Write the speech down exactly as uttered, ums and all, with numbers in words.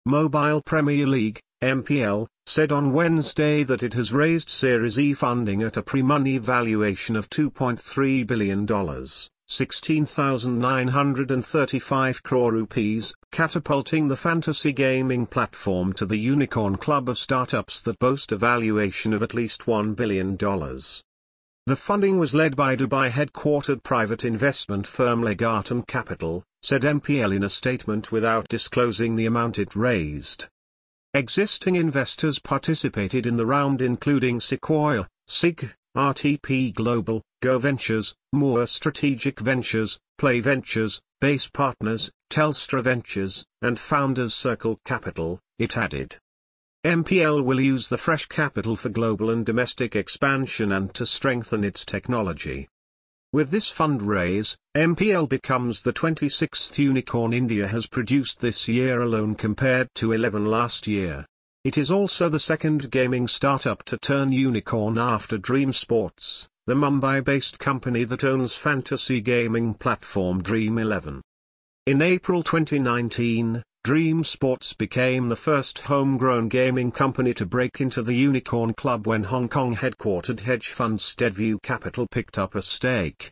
Mobile Premier League, M P L, said on Wednesday that it has raised Series E funding at a pre-money valuation of two point three billion dollars, sixteen thousand nine hundred thirty-five crore rupees, catapulting the fantasy gaming platform to the unicorn club of startups that boast a valuation of at least one billion dollars. The funding was led by Dubai-headquartered private investment firm Legatum Capital, said M P L in a statement without disclosing the amount it raised. Existing investors participated in the round including Sequoia, S I G, R T P Global, Go Ventures, Moore Strategic Ventures, Play Ventures, Base Partners, Telstra Ventures, and Founders Circle Capital, it added. M P L will use the fresh capital for global and domestic expansion and to strengthen its technology. With this fundraise, M P L becomes the twenty-sixth unicorn India has produced this year alone compared to eleven last year. It is also the second gaming startup to turn unicorn after Dream Sports, the Mumbai-based company that owns fantasy gaming platform Dream eleven. In April twenty nineteen, Dream Sports became the first homegrown gaming company to break into the unicorn club when Hong Kong-headquartered hedge fund Steadview Capital picked up a stake.